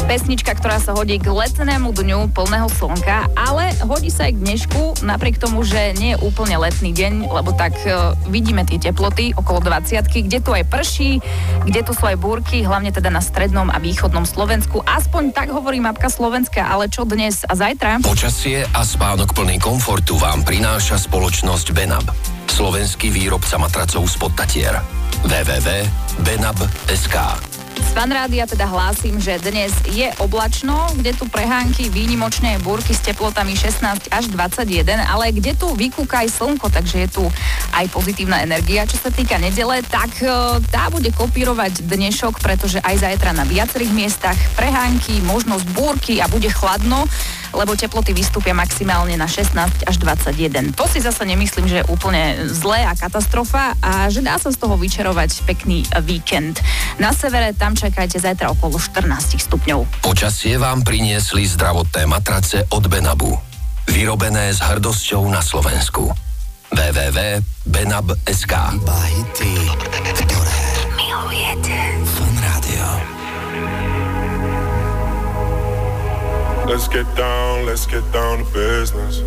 Pesnička, ktorá sa hodí k letnému dňu plného slnka, ale hodí sa aj k dnešku, napriek tomu, že nie je úplne letný deň, lebo tak vidíme tie teploty okolo 20-ky, kde tu aj prší, kde tu sú aj búrky, hlavne teda na strednom a východnom Slovensku. Aspoň tak hovorí mapka Slovenska, ale čo dnes a zajtra? Počasie a spánok plný komfortu vám prináša spoločnosť Benab. Slovenský výrobca matracov z Podtatier. www.benab.sk. Z Fanrádia teda hlásim, že dnes je oblačno, kde tu prehánky, výnimočné búrky s teplotami 16 až 21, ale kde tu vykúka aj slnko, takže je tu aj pozitívna energia. Čo sa týka nedele, tak tá bude kopírovať dnešok, pretože aj zajtra na viacerých miestach prehánky, možnosť búrky a bude chladno, lebo teploty vystúpia maximálne na 16 až 21. To si zase nemyslím, že je úplne zlé a katastrofa a že dá sa z toho vyčarovať pekný víkend. Na severe tam čakajte zajtra okolo 14 stupňov. Počasie vám priniesli zdravotné matrace od Benabu. Vyrobené s hrdosťou na Slovensku. www.benab.sk. Iba hity, ktoré Milujete. Fanrádio. Let's get down to business.